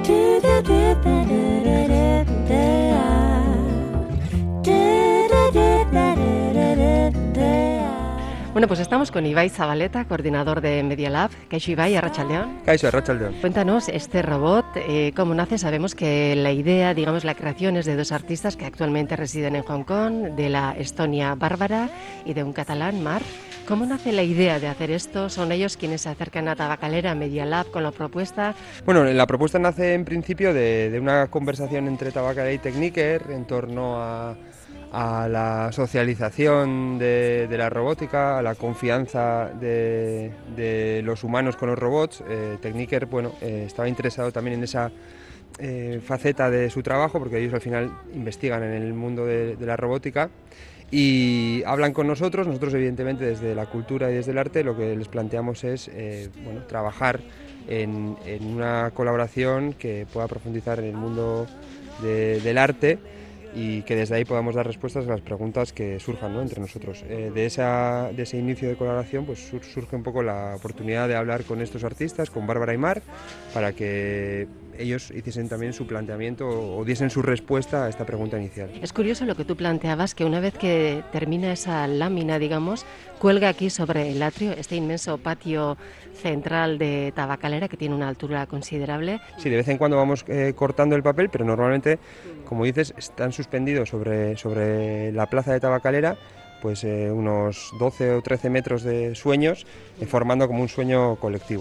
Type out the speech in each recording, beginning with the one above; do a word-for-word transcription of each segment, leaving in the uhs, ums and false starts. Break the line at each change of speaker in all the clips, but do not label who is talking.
Bueno, pues estamos con Ibai Zabaleta, coordinador de Media Lab. Kaixo Ibai, arratsaldeon.
Kaixo, arratsaldeon.
Cuéntanos, este robot, eh, ¿cómo nace? Sabemos que la idea, digamos, la creación es de dos artistas que actualmente residen en Hong Kong, de la estonia Bárbara y de un catalán, Marc. ¿Cómo nace la idea de hacer esto? ¿Son ellos quienes se acercan a Tabacalera, a Media Lab, con la propuesta?
Bueno, la propuesta nace en principio de, de una conversación entre Tabacalera y Techniker en torno a... a la socialización de, de la robótica, a la confianza de, de los humanos con los robots. Eh, Techniker, bueno, eh, estaba interesado también en esa eh, faceta de su trabajo, porque ellos al final investigan en el mundo de, de la robótica y hablan con nosotros. Nosotros, evidentemente, desde la cultura y desde el arte, lo que les planteamos es eh, bueno, trabajar en, en una colaboración que pueda profundizar en el mundo de, del arte, y que desde ahí podamos dar respuestas a las preguntas que surjan, ¿no?, entre nosotros. Eh, de, esa, de ese inicio de colaboración pues sur, surge un poco la oportunidad de hablar con estos artistas, con Bárbara y Marc, para que ellos hiciesen también su planteamiento o diesen su respuesta a esta pregunta inicial.
Es curioso lo que tú planteabas, que una vez que termina esa lámina, digamos, cuelga aquí sobre el atrio este inmenso patio central de Tabacalera, que tiene una altura considerable.
Sí, de vez en cuando vamos eh, cortando el papel, pero normalmente, como dices, están suspendidos sobre, sobre la plaza de Tabacalera, pues eh, unos doce o trece metros de sueños, eh, formando como un sueño colectivo.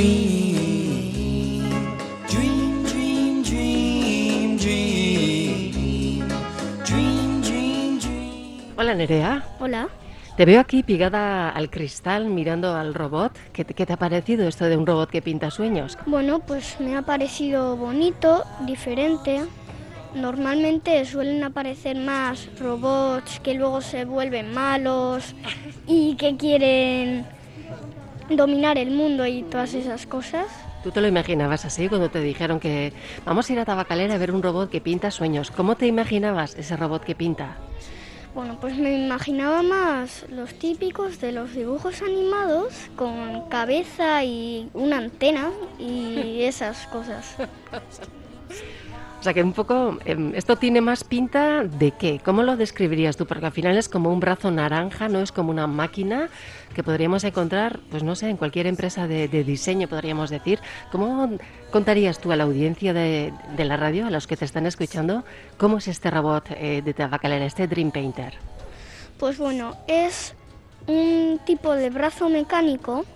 Dream, dream, dream, dream, dream, dream, dream, dream. Hola, Nerea.
Hola.
Te veo aquí pegada al cristal mirando al robot. ¿Qué te, ¿Qué te ha parecido esto de un robot que pinta sueños?
Bueno, pues me ha parecido bonito, diferente. Normalmente suelen aparecer más robots que luego se vuelven malos y que quieren dominar el mundo y todas esas cosas.
¿Tú te lo imaginabas así cuando te dijeron que vamos a ir a Tabacalera a ver un robot que pinta sueños? ¿Cómo te imaginabas ese robot que pinta?
Bueno, pues me imaginaba más los típicos de los dibujos animados, con cabeza y una antena y esas cosas.
O sea que un poco, eh, esto tiene más pinta de qué, ¿cómo lo describirías tú? Porque al final es como un brazo naranja, no es como una máquina que podríamos encontrar, pues no sé, en cualquier empresa de, de diseño, podríamos decir. ¿Cómo contarías tú a la audiencia de, de la radio, a los que te están escuchando, cómo es este robot eh, de Tabacalera, este Dream Painter?
Pues bueno, es un tipo de brazo mecánico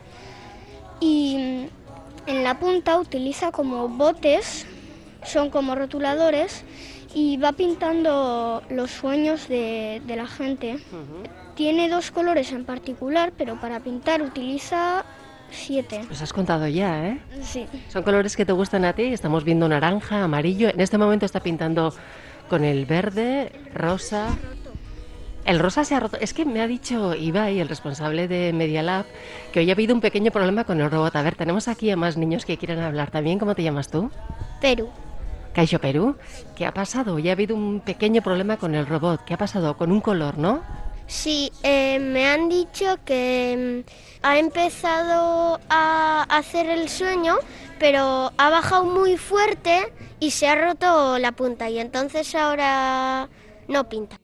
y en la punta utiliza como botes, son como rotuladores, y va pintando los sueños de, de la gente. Uh-huh. Tiene dos colores en particular, pero para pintar utiliza siete.
Los has contado ya, ¿eh?
Sí.
Son colores que te gustan a ti. Estamos viendo naranja, amarillo. En este momento está pintando con el verde, rosa. El rosa se ha roto. Es que me ha dicho Ibai, el responsable de Media Lab, que hoy ha habido un pequeño problema con el robot. A ver, tenemos aquí a más niños que quieren hablar también. ¿Cómo te llamas tú?
Perú.
Kaixo Perú, ¿qué ha pasado? Ya ha habido un pequeño problema con el robot. ¿Qué ha pasado? Con un color, ¿no?
Sí, eh, me han dicho que mm, ha empezado a hacer el sueño, pero ha bajado muy fuerte y se ha roto la punta y entonces ahora no pinta.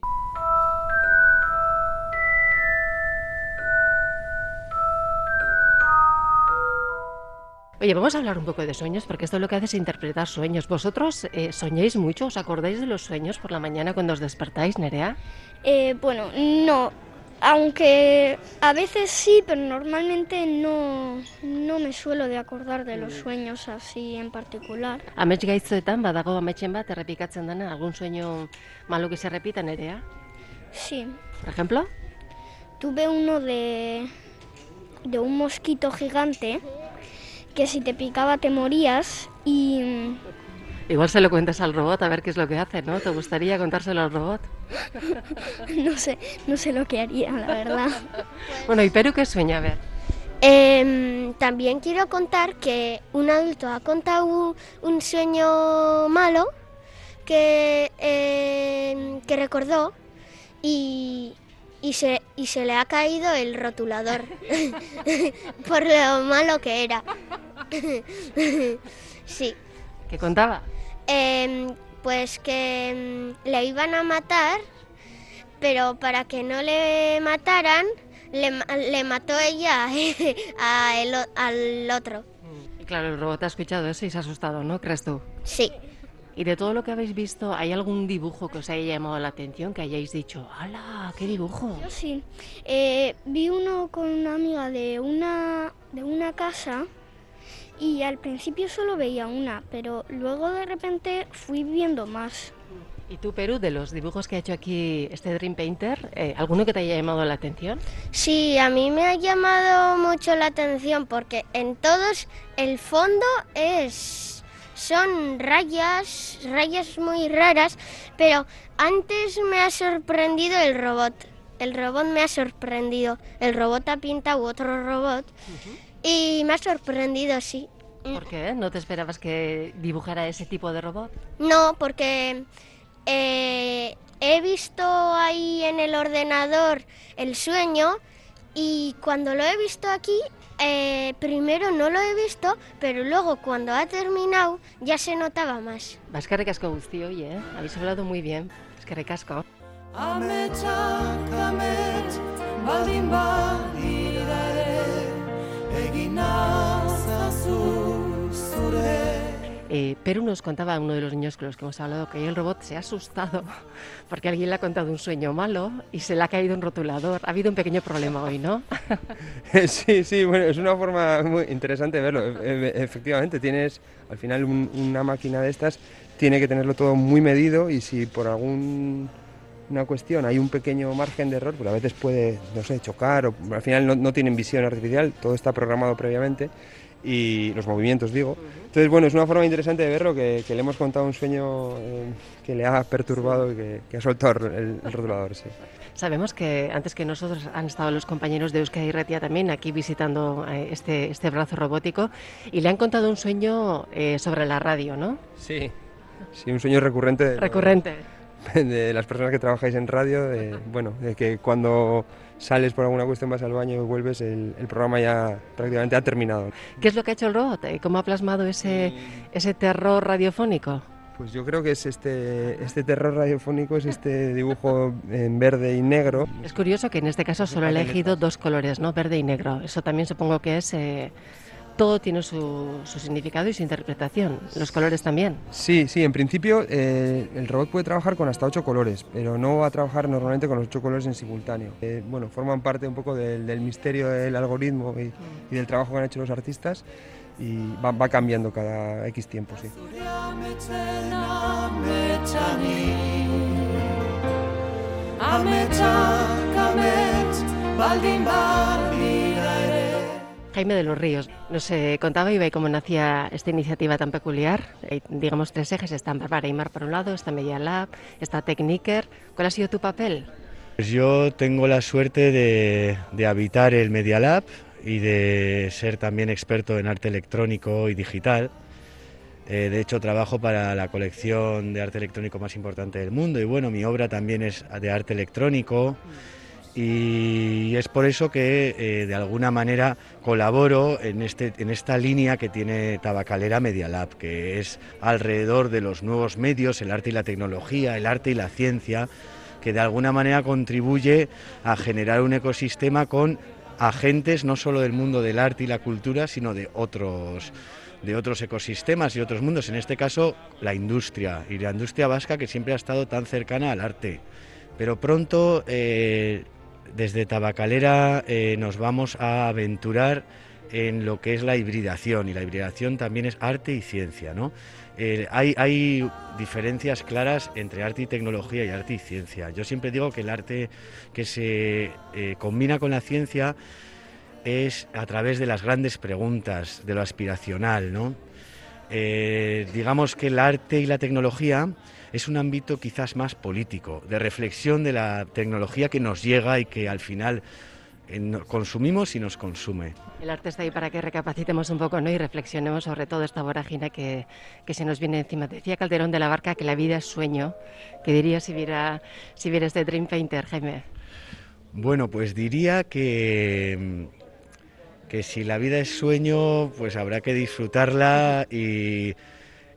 Oye, vamos a hablar un poco de sueños, porque esto lo que hace es interpretar sueños. ¿Vosotros eh, soñáis mucho? ¿Os acordáis de los sueños por la mañana cuando os despertáis, Nerea?
Eh, bueno, no. Aunque a veces sí, pero normalmente no, no me suelo de acordar de los sueños así en particular.
Amets gaitzoetan, badago ametxen bat errepikatzen dena, algún sueño malo que se repita, Nerea?
Sí.
¿Por ejemplo?
Tuve uno de, de un mosquito gigante que si te picaba te morías y...
Igual se lo cuentas al robot a ver qué es lo que hace, ¿no? ¿Te gustaría contárselo al robot?
No sé, no sé lo que haría, la verdad.
Bueno, ¿y Perú qué sueña? A ver.
Eh, también quiero contar que un adulto ha contado un, un sueño malo que, eh, que recordó y... Y se, y se le ha caído el rotulador por lo malo que era. Sí.
¿Qué contaba?
Eh, pues que mm, le iban a matar, pero para que no le mataran, le, le mató ella a el, al otro.
Y claro, el robot ha escuchado eso y se ha asustado, ¿no? ¿Crees tú?
Sí.
Y de todo lo que habéis visto, ¿hay algún dibujo que os haya llamado la atención, que hayáis dicho, ¡hala, qué dibujo!
Yo sí. Eh, vi uno con una amiga de una, de una casa y al principio solo veía una, pero luego de repente fui viendo más.
¿Y tú, Perú, de los dibujos que ha hecho aquí este Dream Painter, eh, alguno que te haya llamado la atención?
Sí, a mí me ha llamado mucho la atención porque en todos el fondo es... Son rayas, rayas muy raras, pero antes me ha sorprendido el robot. El robot me ha sorprendido. El robot ha pintado otro robot uh-huh. y me ha sorprendido, sí.
¿Por qué? ¿No te esperabas que dibujara ese tipo de robot?
No, porque eh, he visto ahí en el ordenador el sueño y cuando lo he visto aquí... Eh, primero no lo he visto, pero luego cuando ha terminado ya se notaba más.
Eskerrik asko guzti hoi, eh? Habéis hablado muy bien. Eskerrik asko.
Ametsak amets baldin badira ere egin nazazu zure.
Eh, Perú nos contaba, uno de los niños con los que hemos hablado, que el robot se ha asustado porque alguien le ha contado un sueño malo y se le ha caído un rotulador. Ha habido un pequeño problema hoy, ¿no?
Sí, sí, bueno, es una forma muy interesante de verlo. E- efectivamente, tienes, al final, un, una máquina de estas tiene que tenerlo todo muy medido y si por alguna cuestión hay un pequeño margen de error, pues a veces puede, no sé, chocar o al final no, no tienen visión artificial, todo está programado previamente. Y los movimientos, digo. Entonces, bueno, es una forma interesante de verlo, que, que le hemos contado un sueño eh, que le ha perturbado y que, que ha soltado el, el rotulador, sí.
Sabemos que antes que nosotros han estado los compañeros de Euskadi Irratia también aquí visitando eh, este, este brazo robótico y le han contado un sueño eh, sobre la radio, ¿no?
Sí, sí, un sueño recurrente. De
recurrente.
Lo, de las personas que trabajáis en radio, de, bueno, de que cuando sales por alguna cuestión, vas al baño y vuelves, el, el programa ya prácticamente ha terminado.
¿Qué es lo que ha hecho el robot? ¿Cómo ha plasmado ese, ese terror radiofónico?
Pues yo creo que es este, este terror radiofónico, es este dibujo en verde y negro.
Es curioso que en este caso solo ha elegido dos colores, ¿no? Verde y negro. Eso también supongo que es... Eh, todo tiene su, su significado y su interpretación. ¿Los colores también? Sí,
sí, en principio eh, el robot puede trabajar con hasta ocho colores, pero no va a trabajar normalmente con los ocho colores en simultáneo. Eh, bueno, forman parte un poco del, del misterio del algoritmo y, y del trabajo que han hecho los artistas y va, va cambiando cada X tiempo, sí.
Jaime de los Ríos, nos eh, contaba Ibai cómo nacía esta iniciativa tan peculiar. Hay, digamos, tres ejes, están Bárbara y Mar por un lado, está Media Lab, está Techniker. ¿Cuál ha sido tu papel?
Pues yo tengo la suerte de, de habitar el Media Lab y de ser también experto en arte electrónico y digital. Eh, de hecho, trabajo para la colección de arte electrónico más importante del mundo y bueno, mi obra también es de arte electrónico. Y es por eso que eh, de alguna manera colaboro en, este, en esta línea que tiene Tabacalera Media Lab, que es alrededor de los nuevos medios, el arte y la tecnología, el arte y la ciencia, que de alguna manera contribuye a generar un ecosistema con agentes no solo del mundo del arte y la cultura, sino de otros, de otros ecosistemas y otros mundos, en este caso la industria, y la industria vasca que siempre ha estado tan cercana al arte. Pero pronto... Eh, Desde Tabacalera eh, nos vamos a aventurar en lo que es la hibridación, y la hibridación también es arte y ciencia, ¿no? Eh, hay, hay diferencias claras entre arte y tecnología y arte y ciencia. Yo siempre digo que el arte que se eh, combina con la ciencia es a través de las grandes preguntas, de lo aspiracional, ¿no? Eh, digamos que el arte y la tecnología es un ámbito quizás más político, de reflexión de la tecnología que nos llega y que al final eh, consumimos y nos consume.
El arte está ahí para que recapacitemos un poco, ¿no? Y reflexionemos sobre todo esta vorágine que, que se nos viene encima. Decía Calderón de la Barca que la vida es sueño. ¿Qué dirías si viera, si viera este Dream Painter, Jaime?
Bueno, pues diría que... que si la vida es sueño, pues habrá que disfrutarla y,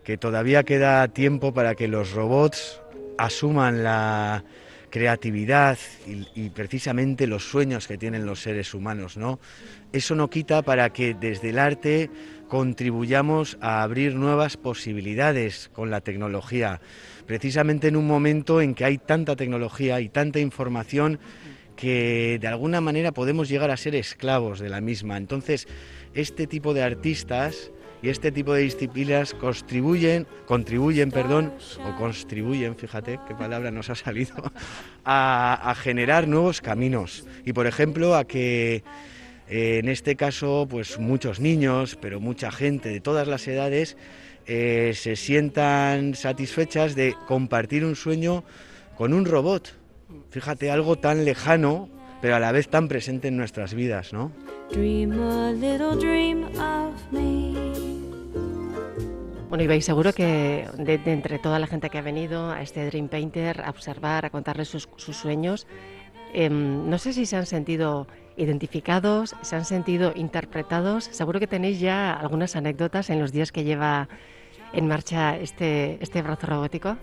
que todavía queda tiempo para que los robots asuman la creatividad y, y precisamente los sueños que tienen los seres humanos, ¿no? Eso no quita para que desde el arte contribuyamos a abrir nuevas posibilidades con la tecnología, precisamente en un momento en que hay tanta tecnología y tanta información que de alguna manera podemos llegar a ser esclavos de la misma. Entonces, este tipo de artistas y este tipo de disciplinas contribuyen, contribuyen, perdón, o contribuyen, fíjate qué palabra nos ha salido, a, a generar nuevos caminos. Y, por ejemplo, a que eh, en este caso, pues muchos niños, pero mucha gente de todas las edades, eh, se sientan satisfechas de compartir un sueño con un robot. Fíjate, algo tan lejano, pero a la vez tan presente en nuestras vidas, ¿no? Dream a little dream of me.
Bueno, Ibai, seguro que de, de entre toda la gente que ha venido a este Dream Painter a observar, a contarles sus, sus sueños, eh, no sé si se han sentido identificados, se han sentido interpretados. Seguro que tenéis ya algunas anécdotas en los días que lleva en marcha este, este brazo robótico.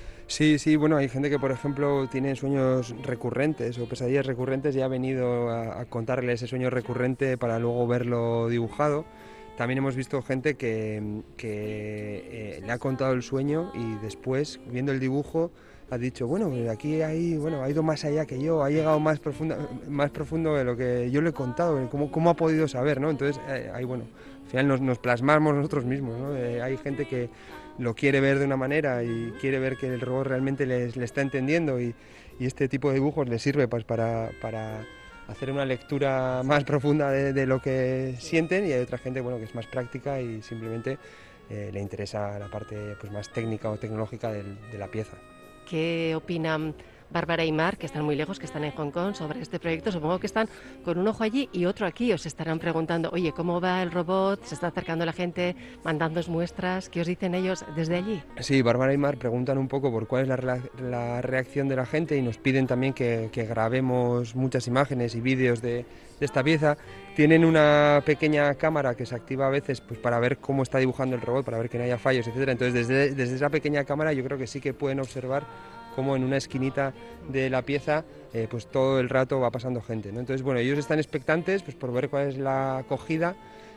Sí, sí, bueno, hay gente que, por ejemplo, tiene sueños recurrentes o pesadillas recurrentes y ha venido a, a contarle ese sueño recurrente para luego verlo dibujado. También hemos visto gente que, que eh, le ha contado el sueño y después, viendo el dibujo, ha dicho, bueno, aquí hay, bueno, ha ido más allá que yo, ha llegado más profunda, más profundo de lo que yo le he contado, cómo, cómo ha podido saber, ¿no? Entonces, eh, ahí, bueno, al final nos, nos plasmamos nosotros mismos, ¿no? Eh, hay gente que lo quiere ver de una manera y quiere ver que el robot realmente le, le está entendiendo y, y este tipo de dibujos le sirve pues, para, para hacer una lectura más profunda de, de lo que sienten, y hay otra gente, bueno, que es más práctica y simplemente eh, le interesa la parte pues, más técnica o tecnológica del, de la pieza.
¿Qué opinan Bárbara y Marc, que están muy lejos, que están en Hong Kong, sobre este proyecto? Supongo que están con un ojo allí y otro aquí. Os estarán preguntando, oye, ¿cómo va el robot? ¿Se está acercando la gente? ¿Mandándoos muestras? ¿Qué os dicen ellos desde allí?
Sí, Bárbara y Marc preguntan un poco por cuál es la, la reacción de la gente y nos piden también que, que grabemos muchas imágenes y vídeos de, de esta pieza. Tienen una pequeña cámara que se activa a veces pues, para ver cómo está dibujando el robot, para ver que no haya fallos, etcétera. Entonces, desde, desde esa pequeña cámara yo creo que sí que pueden observar cómo en una esquinita de la pieza eh, pues todo el rato va pasando gente, ¿no? Entonces, bueno, ellos están expectantes pues, por ver cuál es la acogida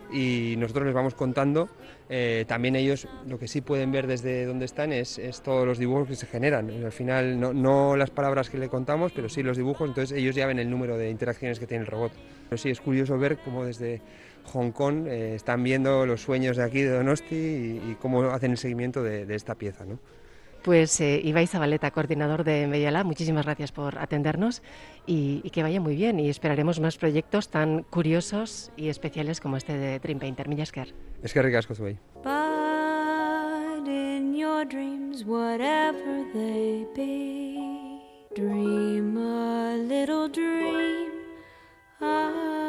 y nosotros les vamos contando. Eh, también ellos lo que sí pueden ver desde donde están es, es todos los dibujos que se generan. Al final no, no las palabras que le contamos, pero sí los dibujos, entonces ellos ya ven el número de interacciones que tiene el robot. Pero sí, es curioso ver cómo desde Hong Kong eh, están viendo los sueños de aquí de Donosti y, y cómo hacen el seguimiento de, de esta pieza, ¿no?
Pues eh, Ibai Zabaleta, coordinador de Media Lab, muchísimas gracias por atendernos y, y que vaya muy bien, y esperaremos más proyectos tan curiosos y especiales como este de Dream Painter. Mila esker.
Eskerrik asko zuei.
But in your dreams, whatever they be, dream a little dream of